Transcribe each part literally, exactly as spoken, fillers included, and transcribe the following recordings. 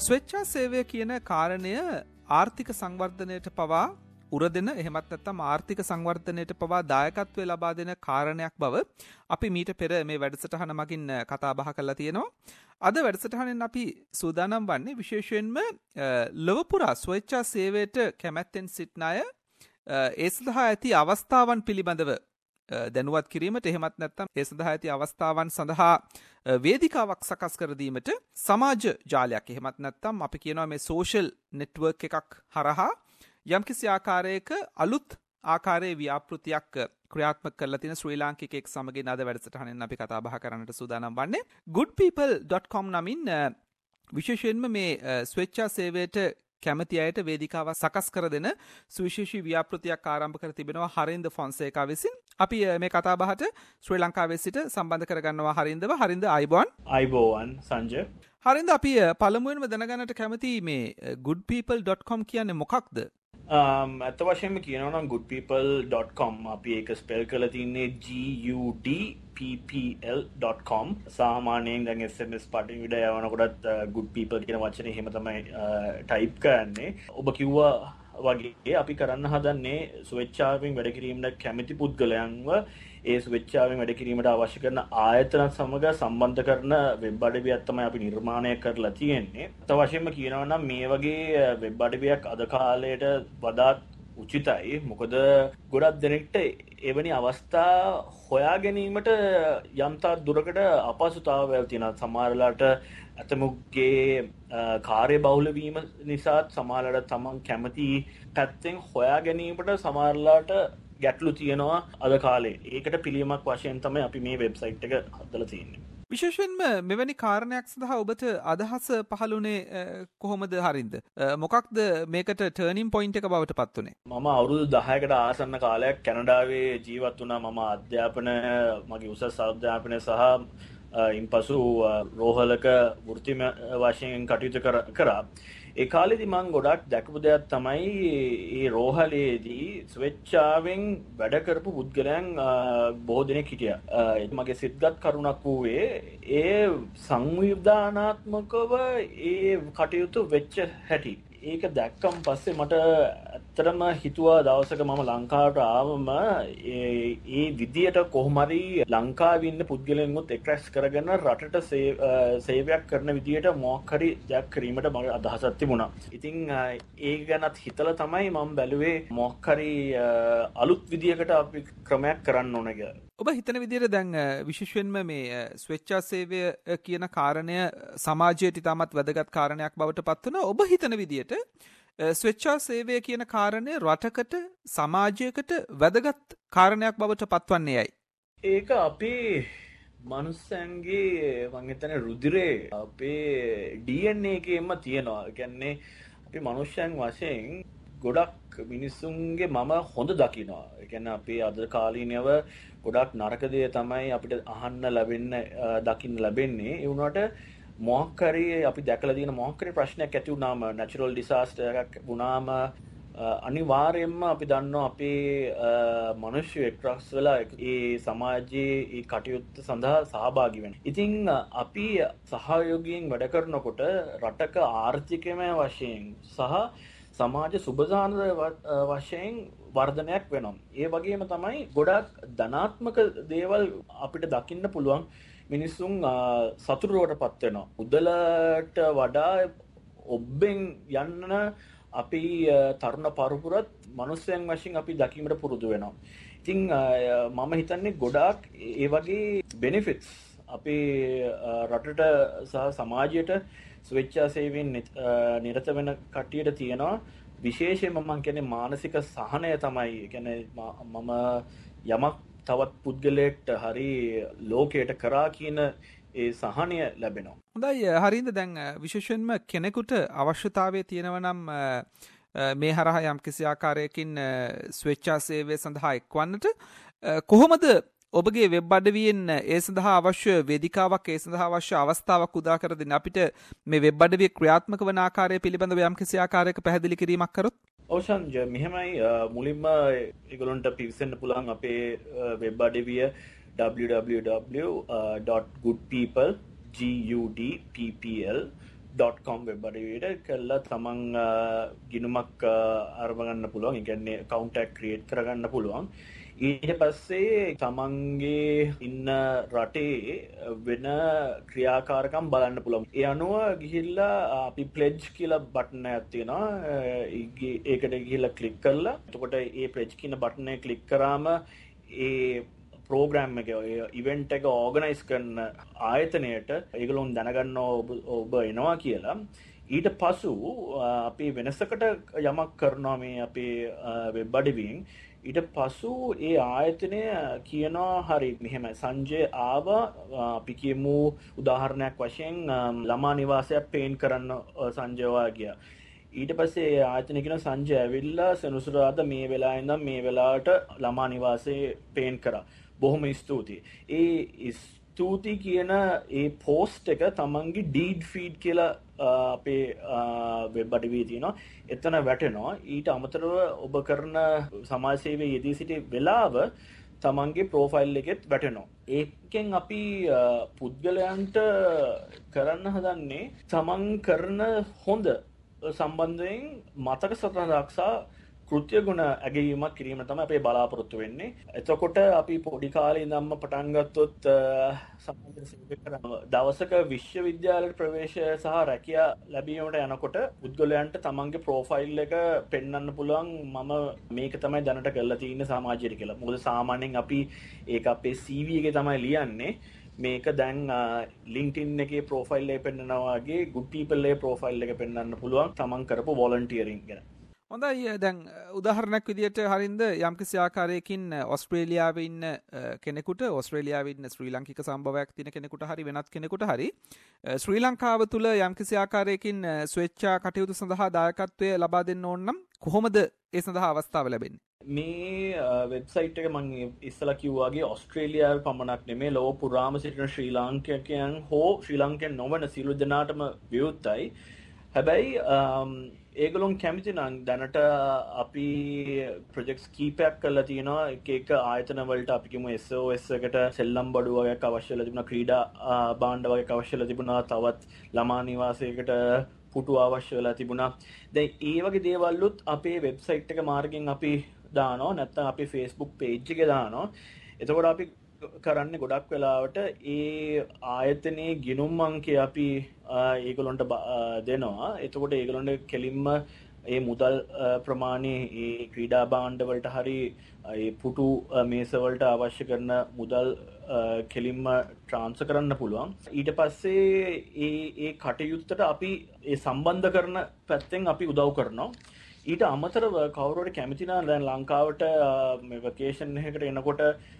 ස්වේච්ඡා සේවය කියන කාරණය ආර්ථික සංවර්ධනයට පවා උරදෙන එහෙමත් නැත්නම් ආර්ථික සංවර්ධනයට පවා දායකත්වය ලබා දෙන කාරණයක් බව අපි මීට පෙර මේ වැඩසටහන මගින් කතා බහ කරලා තියෙනවා. අද වැඩසටහනෙන් අපි සූදානම් වන්නේ විශේෂයෙන්ම ලොව පුරා ස්වේච්ඡා සේවයට කැමැත්තෙන් සිටින අය ඒ සඳහා ඇති අවස්ථාවන් පිළිබඳව දැනුවත් කිරීමට එහෙමත් නැත්නම් ඒ සඳහා ඇති අවස්ථාවන් සඳහා වේදිකාවක් සකස් කර දීමට සමාජ ජාලයක් එහෙමත් නැත්නම් අපි කියනවා මේ සෝෂල් නෙට්වර්ක් එකක් හරහා යම්කිසි ආකාරයක අලුත් ආකාරයේ ව්‍යාපෘතියක් ක්‍රියාත්මක කරලා තියෙන ශ්‍රී ලාංකිකයෙක් සමගින් අද වැඩසටහනෙන් අපි කතා බහ කරන්නට සූදානම් වන්නේ good people dot com නමින් විශේෂයෙන්ම මේ ස්වේච්ඡා සේවයට කැමති අයට වේදිකාවක් සකස් කර දෙන සුවිශේෂී ව්‍යාපෘතියක් ආරම්භ කර තිබෙනවා හරින්ද ෆොන්සේකා විසින්. අපි මේ කතා බහට ශ්‍රී ලංකාවේ සිට සම්බන්ධ කරගන්නවා හරින්දව. හරින්ද අයිබෝන්. අයිබෝන් සංජය. හරින්ද අපි පළමුවෙන්ම දැනගන්නට කැමති මේ good people dot com කියන්නේ මොකක්ද? ඇත්ත වශයෙන්ම කියනවා නම් good people dot com අපි ඒක ස්පෙල් කරලා තින්නේ G U D P P L dot com. සාමාන්‍යයෙන් දැන් S M S පාටින් විඩ යවනකොටත් good people කියන වචනේ එහෙම තමයි ටයිප් කරන්නේ. ඔබ කිව්වා වගේ අපි කරන්න හදන්නේ ස්වේච්ඡාවෙන් වැඩ කිරීමට කැමති පුද්ගලයන්ව ඒ ස්වේච්ඡාවෙන් වැඩ කිරීමට අවශ්‍ය කරන ආයතන සමග සම්බන්ධ කරන වෙබ් අඩවියක් තමයි අපි නිර්මාණය කරලා තියෙන්නේ. අත වශයෙන්ම කියනවා නම් මේ වගේ වෙබ් අඩවියක් අද කාලයට වඩාත් උචිතයි. මොකද ගොඩක් දෙනෙක්ට එවැනි අවස්ථා හොයා ගැනීමට යම්තා දුරකට අපහසුතාවයල් තියෙනවා. සමහරලාට අතමුගේ කාර්ය බහුල වීම නිසාත් සමහරලාට තමන් කැමති පැත්තෙන් හොයා ගැනීමට සමහරලාට ගැටලු තියෙනවා අද කාලේ. ඒකට පිළියමක් වශයෙන් තමයි අපි මේ වෙබ්සයිට් එක හදලා තියෙන්නේ. විශේෂයෙන්ම මෙවැනි කාරණයක් සඳහා ඔබට අදහස පහළුනේ කොහොමද හරින්ද? මොකක්ද මේකට ටර්නින් පොයින්ට් එක බවට පත් උනේ? මම අවුරුදු දහයකට ආසන්න කාලයක් කැනඩාවේ ජීවත් වුණා. මම අධ්‍යාපන මගේ උසස් අධ්‍යාපනය සහ ඉන්පසු රෝහලක වෘත්තිම වශයෙන් කටයුතු කරා. ඒ කාලෙදි මම ගොඩක් දැකපු දෙයක් තමයි මේ රෝහලේදී ස්වේච්ඡාවෙන් වැඩ කරපු පුද්ගලයන් බොහෝ දෙනෙක් හිටියා. මගේ සිත්ගත් කරුණක් වූයේ ඒ සංවිධානාත්මකව ඒ කටයුතු වෙච්ච හැටි. ඒක දැක්කම පස්සේ මට ඇත්තටම හිතුවා දවසක මම ලංකාවට ආවම ඒ විදියට කොහොම හරි ලංකාවේ ඉන්න පුද්ගලයන්වත් එක්රැස් කරගෙන රටට සේවයක් කරන විදියට මොකක් හරි දෙයක් කිරීමට මගේ අදහසක් තිබුණා. ඉතින් ඒක ගැනත් හිතලා තමයි මම බැලුවේ මොකක් හරි අලුත් විදියකට අපි ක්‍රමයක් කරන්න ඕන කියලා. ඔබ හිතන විදිහට දැන් විශේෂයෙන්ම මේ ස්වේච්ඡා සේවය කියන කාරණය සමාජයට ඉතාමත් වැදගත් කාරණයක් බවට පත් වෙනවා. ඔබ හිතන විදිහට ස්වේච්ඡා සේවය කියන කාරණය රටකට සමාජයකට වැදගත් කාරණයක් බවට පත්වන්නේ ඇයි? ඒක අපේ මනුස්සයන්ගේ මං හිතන්නේ රුධිරේ අපේ D N A එකේම තියෙනවා. ඒ කියන්නේ අපි මනුෂ්‍යයන් වශයෙන් ගොඩක් මිනිස්සුන්ගේ මම හොඳ දකිනවා. ඒ කියන්නේ අපි අද කාලීනව ගොඩක් නරක දේ තමයි අපිට අහන්න ලැබෙන්න දකින්න ලැබෙන්නේ. ඒ වුණාට මොකක් හරි අපි දැකලා තියෙන මොකක් හරි ප්‍රශ්නයක් ඇති වුණාම නැචරල් ඩිසාස්ටර් එකක් වුණාම අනිවාර්යයෙන්ම අපි දන්නවා අපේ මිනිස්සු එක්රස් වෙලා ඒ සමාජයේ ඒ කටයුත්ත සඳහා සහභාගී වෙනවා. ඉතින් අපි සහයෝගයෙන් වැඩ කරනකොට රටක ආර්ථිකමය වශයෙන් සහ සමාජ සුබසාහන වශයෙන් වර්ධනයක් වෙනවා. ඒ වගේම තමයි ගොඩක් ධනාත්මක දේවල් අපිට දකින්න පුළුවන්. මිනිස්සුන් සතුටුවටපත් වෙනවා. උදලට වඩා ඔබෙන් යන්න අපි තරුණ පරපුරත් මිනිස්යන් වශයෙන් අපි දකීමට පුරුදු වෙනවා. ඉතින් මම හිතන්නේ ගොඩාක් ඒ වගේ බෙනිෆිට්ස් අපේ රටට සහ සමාජයට ස්වේච්ඡා සේවයෙන් නිරත වෙන කට්ටියට තියෙනවා. විශේෂයෙන්ම මම කියන්නේ මානසික සහනය තමයි. ඒ කියන්නේ මම යමක් තවත් පුද්ගලයෙක්ට හරි ලෝකයට කරා කියන ඒ සහනය ලැබෙනවා. හොඳයි හරින්ද දැන් විශේෂයෙන්ම කෙනෙකුට අවශ්‍යතාවය තියෙනවා නම් මේ හරහා යම් කිසි ආකාරයකින් ස්වේච්ඡා සේවය සඳහා එක්වන්නට කොහොමද ඔබගේ වෙබ් අඩවියෙන් ඒ සඳහා අවශ්‍ය වේදිකාවක් ඒ සඳහා අවශ්‍ය අවස්ථාවක් උදා කර දෙන්න අපිට මේ වෙබ් අඩවිය ක්‍රියාත්මක වන ආකාරය පිළිබඳව යම් කිසි ආකාරයක පැහැදිලි කිරීමක් කරොත්? ඔව්සන්ජ මෙහෙමයි මුලින්ම ඒගොල්ලන්ට පිවිසෙන්න පුළුවන් අපේ වෙබ් අඩවිය w w w dot good people good people dot com web අඩවියට කරලා තමන් ගිණුමක් අරබගන්න පුළුවන්. ඒ කියන්නේ account එකක් create කරගන්න පුළුවන්. ඊට පස්සේ තමන්ගේ ඉන්න රටේ වෙන ක්‍රියාකාරකම් බලන්න පුළුවන්. ඒ අනුව ගිහිල්ලා අපි pledge කියලා බටන් එකක් තියෙනවා. ඒකට ගිහිල්ලා ක්ලික් කරලා එතකොට ඒ pledge කියන බටන් එක ක්ලික් කරාම ඒ ප්‍රෝග්‍රෑම් එක ඉවෙන්ට් එක ඕගනයිස් කරන ආයතනයට ඒගොල්ලෝ දැනගන්නවා ඔබ එනවා කියලා. ඊට පසු අපි වෙනසකට යමක් කරනවා මේ අපේ වෙබ් අඩවියෙන්. ඊට පසු ඒ ආයතනය කියනවා හරි මෙහෙම සංජය ආවා අපි කියමු උදාහරණයක් වශයෙන් ළමා නිවාසයක් පේන්ට් කරන්න සංජය වාගියා. ඊට පස්සේ ඒ ආයතනය කියන සංජය ඇවිල්ලා සෙනසුරාදා මේ වෙලාවේ ඉඳන් මේ වෙලාවට ළමා නිවාසේ පේන්ට් කරා. බොහොම ස්තුතියි. ඒ ස්තුති කියන ඒ පෝස්ට් එක තමන්ගේ ඩීඩ් ෆීඩ් කියලා අපේ වෙබ් අඩවියේ තියෙනවා. එතන වැටෙනවා. ඊට අමතරව ඔබ කරන සමාජ සේවයේ යෙදී සිටි වෙලාව තමන්ගේ ප්‍රොෆයිල් එකෙත් වැටෙනවා. ඒකෙන් අපි පුද්ගලයන්ට කරන්න හදන්නේ තමන් කරන හොඳ සම්බන්ධයෙන් මතක සටහන රක්ෂා කෘත්‍ය ගුණ ඇගීමක් කිරීම තමයි අපේ බලාපොරොත්තු වෙන්නේ. එතකොට අපි පොඩි කාලේ ඉඳන්ම පටන් ගත්තොත් සමාජ සේවය කරන දවසක විශ්වවිද්‍යාලයට ප්‍රවේශය සහ රැකියා ලැබීමට යනකොට පුද්ගලයන්ට තමන්ගේ ප්‍රොෆයිල් එක පෙන්වන්න පුළුවන් මම මේක තමයි දැනට කරලා තියෙන සමාජයට කියලා. මොකද සාමාන්‍යයෙන් අපි ඒක අපේ සී වී එකේ තමයි ලියන්නේ. මේක දැන් LinkedIn එකේ ප්‍රොෆයිල් එක පෙන්වනවා වගේ good people එකේ ප්‍රොෆයිල් එක පෙන්වන්න පුළුවන් තමන් කරපු volunteering ගැන. හොඳයි දැන් උදාහරණයක් විදිහට හරින්ද යම්කිසි ආකාරයකින් ඕස්ට්‍රේලියාවේ ඉන්න කෙනෙකුට ඕස්ට්‍රේලියාවේ ඉන්න ශ්‍රී ලාංකික සම්භවයක් තියෙන කෙනෙකුට හරි වෙනත් කෙනෙකුට හරි ශ්‍රී ලංකාව තුල යම්කිසි ආකාරයකින් ස්වේච්ඡා කටයුතු සඳහා දායකත්වය ලබා දෙන්න ඕන නම් කොහොමද ඒ සඳහා අවස්ථාව ලැබෙන්නේ? මේ වෙබ්සයිට් එක මම ඉස්සලා කිව්වාගේ ඕස්ට්‍රේලියාවේ පමණක් නෙමෙයි ලෝක පුරාම සිටින ශ්‍රී ලාංකිකයන් හෝ ශ්‍රී ලාංකිකයන් නොවන සියලු දෙනාටම විවෘතයි. හැබැයි ඒගොල්ලොන් කැමති නම් දැනට අපි ප්‍රොජෙක්ට්ස් කීපයක් කරලා තියෙනවා. එක එක ආයතන වලට අපි කියමු එස් ඕ එස් එකට සෙල්ලම් බඩු වගේක් අවශ්‍ය වෙලා තිබුණා, ක්‍රීඩා භාණ්ඩ වගේක් අවශ්‍ය වෙලා තිබුණා, තවත් ළමා නිවාසයකට පුටු අවශ්‍ය වෙලා තිබුණා. දැන් ඒ වගේ දේවල්ුත් අපේ වෙබ්සයිට් එක මාර්ගෙන් අපි දානවා. නැත්නම් අපේ Facebook page එකේ දානවා. එතකොට අපි කරන්නේ ගොඩක් වෙලාවට ඒ ආයතනයේ ගිණුම් අංකය අපි ඒගොල්ලන්ට දෙනවා. එතකොට ඒගොල්ලන්ට කෙලින්ම ඒ මුදල් ප්‍රමාණය ඒ ක්‍රීඩා භාණ්ඩ වලට හරි ඒ පුටු මේස වලට අවශ්‍ය කරන මුදල් කෙලින්ම ට්‍රාන්ස්ෆර් කරන්න පුළුවන්. ඊට පස්සේ ඒ ඒ කටයුත්තට අපි ඒ සම්බන්ධ කරන පැත්තෙන් අපි උදව් කරනවා. ඊට අමතරව කවුරුහරි කැමති නම් දැන් ලංකාවට මේ වෙකේෂන් එකකට එනකොට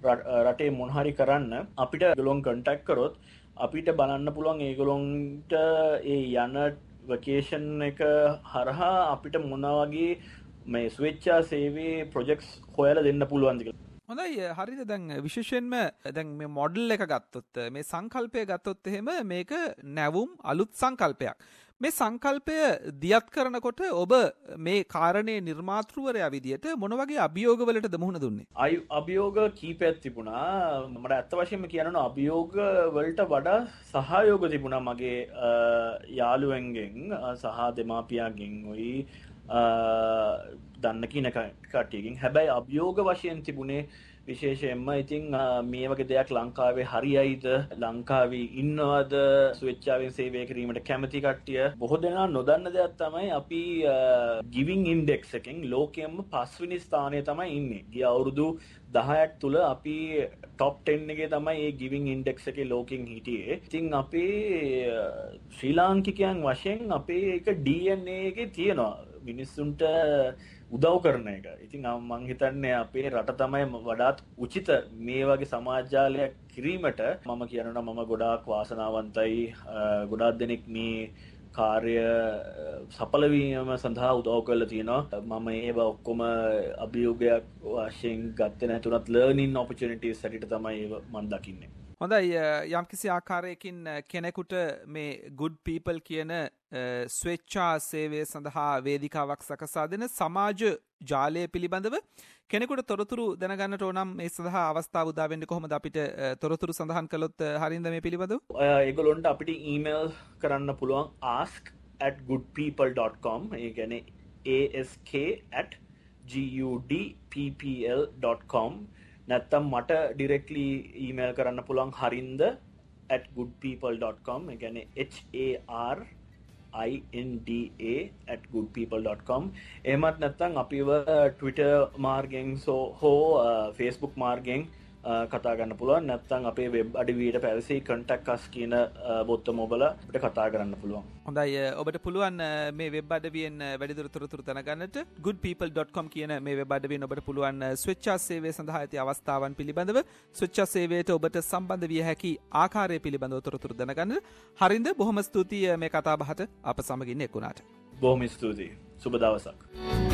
රටේ මොන හරි කරන්න අපිට ඒගොල්ලොන් කන්ටැක්ට් කරොත් අපිට බලන්න පුළුවන් ඒගොල්ලොන්ට ඒ යන වෙකේෂන් එක හරහා අපිට මොන වගේ මේ ස්වේච්ඡා සේවයේ ප්‍රොජෙක්ට්ස් හොයලා දෙන්න පුළුවන්ද කියලා. හොඳයි හරිද දැන් විශේෂයෙන්ම දැන් මේ මොඩල් එක ගත්තොත් මේ සංකල්පය ගත්තොත් එහෙම මේක නැවුම් අලුත් සංකල්පයක්. මේ සංකල්පය දියත් කරනකොට ඔබ මේ කාරණේ නිර්මාතෘවරයා විදියට මොන වගේ අභියෝග වලටද මුහුණ දුන්නේ? අභියෝග කීපයක් තිබුණා. මට ඇත්ත වශයෙන්ම කියනවා අභියෝග වලට වඩා සහයෝග තිබුණා මගේ යාළුවෙන්ගෙන් සහ දෙමාපියන්ගෙන් ඔයි දන්න කින කට්ටියකින්. හැබැයි අභියෝග වශයෙන් තිබුණේ විශේෂයෙන්ම ඉතින් මේ වගේ දෙයක් ලංකාවේ හරියයිද, ලංකාවේ ඉන්නවද ස්වේච්ඡාවෙන් සේවය කිරීමට කැමති කට්ටිය. බොහෝ දෙනා නොදන්න දෙයක් තමයි අපි ගිවිං ඉන්ඩෙක්ස් එකෙන් ලෝකයෙන්ම පස්වෙනි ස්ථානයේ තමයි ඉන්නේ. ගිය අවුරුදු දහයක් තුල අපි টොප් ටෙන් එකේ තමයි මේ ගිවිං ඉන්ඩෙක්ස් එකේ ලෝකෙන් හිටියේ. ඉතින් අපේ ශ්‍රී ලාංකිකයන් වශයෙන් අපේ එක ඩී එන් ඒ එකේ තියෙනවා මිනිස්සුන්ට උදව් කරන එක. ඉතින් මම හිතන්නේ අපේ රට තමයි වඩාත් උචිත මේ වගේ සමාජාලයක් කිරීමට. මම කියනවා මම ගොඩාක් වාසනාවන්තයි. ගොඩාක් දෙනෙක් මේ කාර්ය සඵල වීම සඳහා උදව් කරලා තියෙනවා. මම ඒව ඔක්කොම අභියෝගයක් වශයෙන් ගත්තේ නැතුණත් ලර්නින් ඔපචුනිටිස් හැටියට තමයි ඒව මම දකින්නේ. හොඳයි යම්කිසි ආකාරයකින් කෙනෙකුට මේ good people කියන ස්වේච්ඡා සේවය සඳහා වේදිකාවක් සකසා දෙන සමාජ ජාලය පිළිබඳව කෙනෙකුට තොරතුරු දැනගන්නට ඕනම් මේ සඳහා අවස්ථාව උදා වෙන්නේ කොහොමද අපිට තොරතුරු සඳහන් කළොත් හරියද මේ පිළිබඳව? ඒගොල්ලොන්ට අපිට ඊමේල් කරන්න පුළුවන් ask at goodpeople dot com ඒ කියන්නේ ask at gudppl dot com නැත්තම් මට ඩිරෙක්ට්ලි ඊමේල් කරන්න පුළුවන් හරින්ද at goodpeople dot com ඒ කියන්නේ h a r i n d a at goodpeople dot com එහෙමත් නැත්නම් අපිව Twitter මාර්ගෙන් හෝ Facebook මාර්ගෙන් කතා ගන්න පුළුවන් නැත්නම් අපේ වෙබ් අඩවියට පැවසී contact us කියන බොත්තම ඔබලා අපිට කතා කරන්න පුළුවන්. හොඳයි ඔබට පුළුවන් මේ වෙබ් අඩවියෙන් වැඩිදුර තොරතුරු දැනගන්නට goodpeople dot com කියන මේ වෙබ් අඩවියෙන් ඔබට පුළුවන් ස්වේච්ඡා සේවය සඳහා ඇති අවස්ථාවන් පිළිබඳව ස්වේච්ඡා සේවයට ඔබට සම්බන්ධ විය හැකි ආකාරය පිළිබඳව තොරතුරු දැනගන්න. හරින්ද බොහොම ස්තුතියි මේ කතා බහට අප සමගින් එක්ුණාට. බොහොම ස්තුතියි. සුබ දවසක්.